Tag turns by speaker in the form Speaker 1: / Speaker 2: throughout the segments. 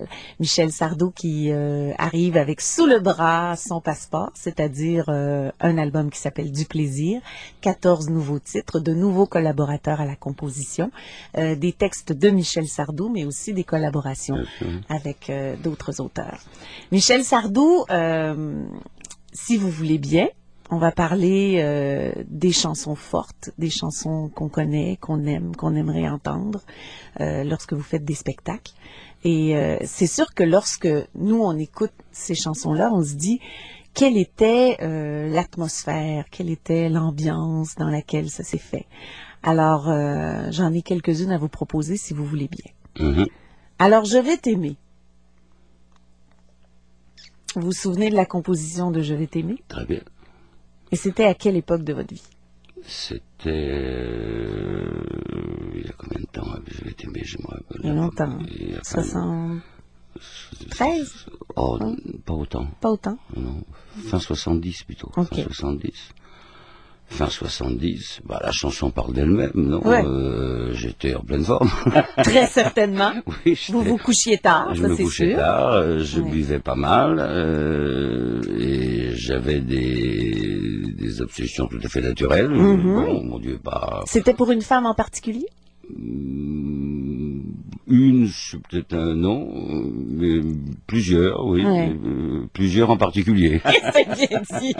Speaker 1: Montréal. Michel Sardou qui arrive avec sous le bras son passeport, c'est-à-dire un album qui s'appelle Du plaisir, 14 nouveaux titres, de nouveaux collaborateurs à la composition, des textes de Michel Sardou, mais aussi des collaborations avec d'autres auteurs. Michel Sardou, si vous voulez bien, on va parler des chansons fortes, des chansons qu'on connaît, qu'on aime, qu'on aimerait entendre lorsque vous faites des spectacles. Et c'est sûr que lorsque nous, on écoute ces chansons-là, on se dit quelle était l'atmosphère, quelle était l'ambiance dans laquelle ça s'est fait. Alors, j'en ai quelques-unes à vous proposer si vous voulez bien. Alors, Je vais t'aimer. Vous vous souvenez de la composition de Je vais t'aimer?
Speaker 2: Très bien.
Speaker 1: Et c'était à quelle époque de votre vie?
Speaker 2: C'était... il y a combien de temps? Je vais t'aimer, je me rappelle.
Speaker 1: Il y a longtemps. 73?
Speaker 2: Oh, pas autant.
Speaker 1: Pas autant?
Speaker 2: Non, fin 70 plutôt.
Speaker 1: Okay.
Speaker 2: Fin 70. Fin 70, bah, la chanson parle d'elle-même, non?
Speaker 1: Ouais.
Speaker 2: J'étais en pleine forme.
Speaker 1: Très certainement.
Speaker 2: Oui,
Speaker 1: vous vous couchiez tard,
Speaker 2: je
Speaker 1: ça
Speaker 2: me
Speaker 1: c'est
Speaker 2: couchais
Speaker 1: sûr.
Speaker 2: tard, je buvais pas mal, et j'avais des obsessions tout à fait naturelles. Bon, mon Dieu, pas...
Speaker 1: C'était pour une femme en particulier?
Speaker 2: Une, c'est peut-être un nom, mais plusieurs, oui.
Speaker 1: Ouais.
Speaker 2: Plusieurs en particulier.
Speaker 1: C'est bien dit.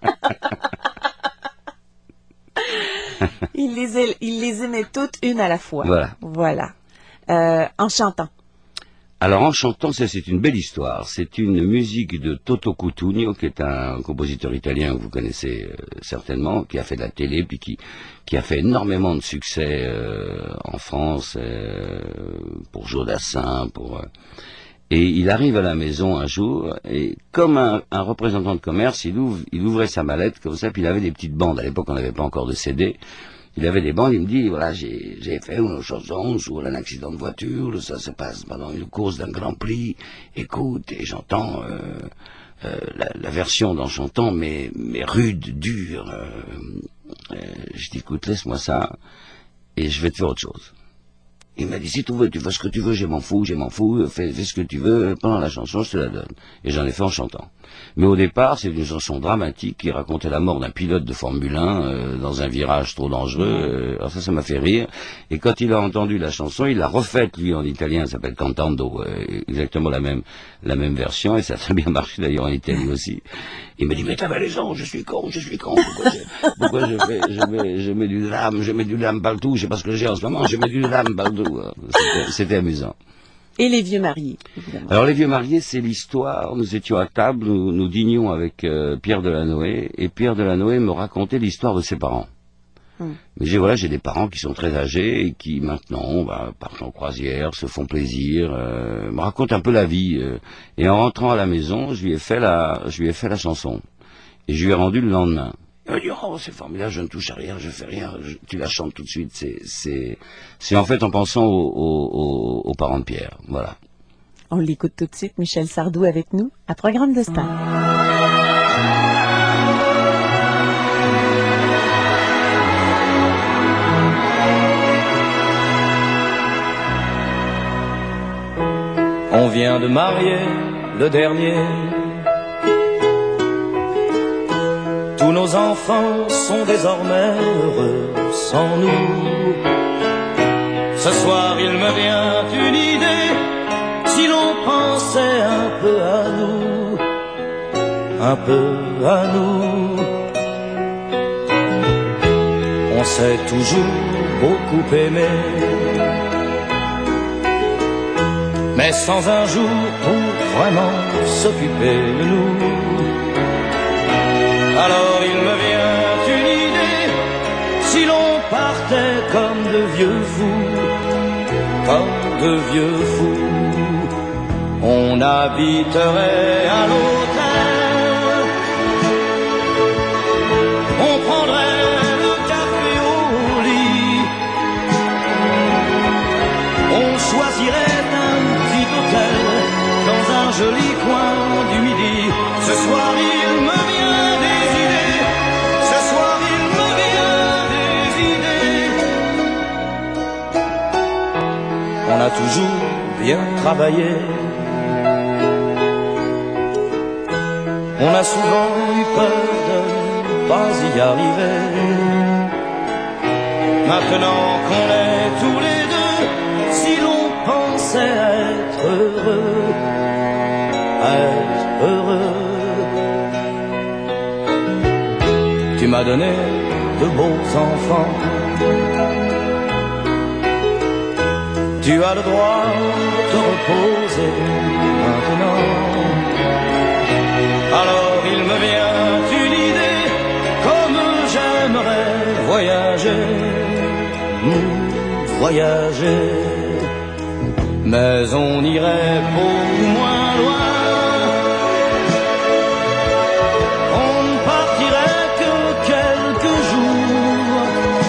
Speaker 1: Il les aimait toutes une à la fois. Voilà. En chantant.
Speaker 2: Alors en chantant, ça c'est une belle histoire. C'est une musique de Toto Cutugno, qui est un compositeur italien que vous connaissez certainement, qui a fait de la télé, puis qui a fait énormément de succès en France, pour Jodassin, et il arrive à la maison un jour, et comme un représentant de commerce, il ouvrait sa mallette comme ça, puis il avait des petites bandes. À l'époque, on n'avait pas encore de CD. Il avait des bandes, il me dit, voilà, j'ai fait une chanson sur un accident de voiture, ça se passe pendant une course d'un Grand Prix, écoute, et j'entends la version d'en chantant, mais rude, dure. Je dis, écoute, laisse-moi ça, et je vais te faire autre chose. Il m'a dit, si tu veux, tu fais ce que tu veux, je m'en fous, fais ce que tu veux, pendant la chanson, je te la donne. Et j'en ai fait en chantant. Mais au départ, c'est une chanson dramatique qui racontait la mort d'un pilote de Formule 1 dans un virage trop dangereux. Alors ça m'a fait rire. Et quand il a entendu la chanson, il l'a refaite, lui, en italien, ça s'appelle Cantando, exactement la même version, et ça a très bien marché d'ailleurs en Italie aussi. Il m'a dit, mais t'avais raison, je suis con, pourquoi je mets du drame partout, je sais pas ce que j'ai en ce moment, je mets du drame partout. C'était amusant.
Speaker 1: Et les vieux mariés, évidemment.
Speaker 2: Alors les vieux mariés, c'est l'histoire, nous étions à table, nous dînions avec Pierre Delanoë, et Pierre Delanoë me racontait l'histoire de ses parents. Mais j'ai des parents qui sont très âgés et qui maintenant partent en croisière, se font plaisir, me racontent un peu la vie. Et en rentrant à la maison, je lui ai fait la chanson. Et je lui ai rendu le lendemain. Il m'a dit, oh, c'est formidable, je ne touche à rien, je fais rien, tu la chantes tout de suite. C'est en fait en pensant aux parents de Pierre. Voilà.
Speaker 1: On l'écoute tout de suite, Michel Sardou avec nous, à Programme de Star.
Speaker 3: On vient de marier le dernier. Tous nos enfants sont désormais heureux sans nous. Ce soir il me vient une idée, si l'on pensait un peu à nous, un peu à nous. On s'est toujours beaucoup aimé, mais sans un jour pour vraiment s'occuper de nous. Alors il me vient une idée, si l'on partait comme de vieux fous, on habiterait à l'hôtel, on prendrait le café au lit, on choisirait un petit hôtel dans un joli coin du Midi. Ce soir il me vient des idées, ce soir il me vient des idées. On a toujours bien travaillé On a souvent eu peur de ne pas y arriver. Maintenant qu'on est tous les deux, si l'on pensait être heureux, être heureux. Tu m'as donné de beaux enfants. Tu as le droit de te reposer maintenant. Alors il me vient une idée, comme j'aimerais voyager, voyager. Mais on irait beaucoup moins loin. On ne partirait que quelques jours.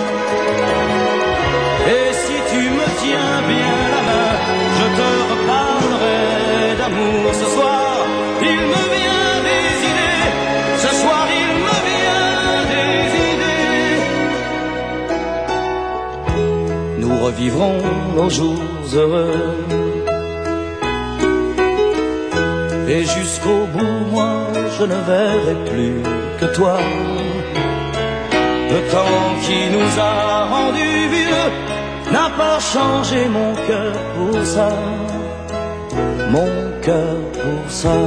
Speaker 3: Et si tu me tiens bien la main, je te reparlerai d'amour. Ce soir, il me vient des idées. Ce soir, il me vient des idées. Nous revivrons nos jours heureux. Et jusqu'au bout, moi, je ne verrai plus que toi. Le temps qui nous a rendus vieux n'a pas changé mon cœur pour ça, mon cœur pour ça.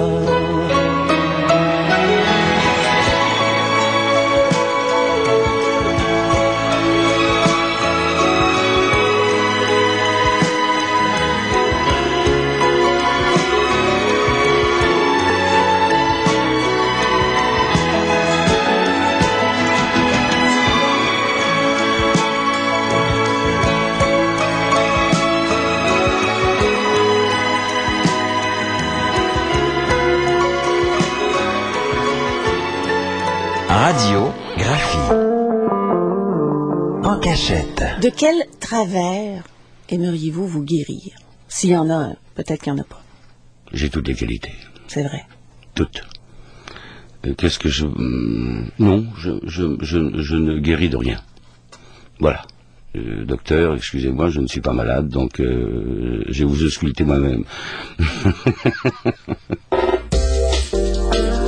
Speaker 4: Radiographie. En cachette.
Speaker 1: De quel travers aimeriez-vous vous guérir? S'il y en a un, peut-être qu'il n'y en a pas.
Speaker 2: J'ai toutes les qualités.
Speaker 1: C'est vrai.
Speaker 2: Toutes. Qu'est-ce que je... Non, je ne guéris de rien. Voilà. Docteur, excusez-moi, je ne suis pas malade, donc je vais vous ausculter moi-même.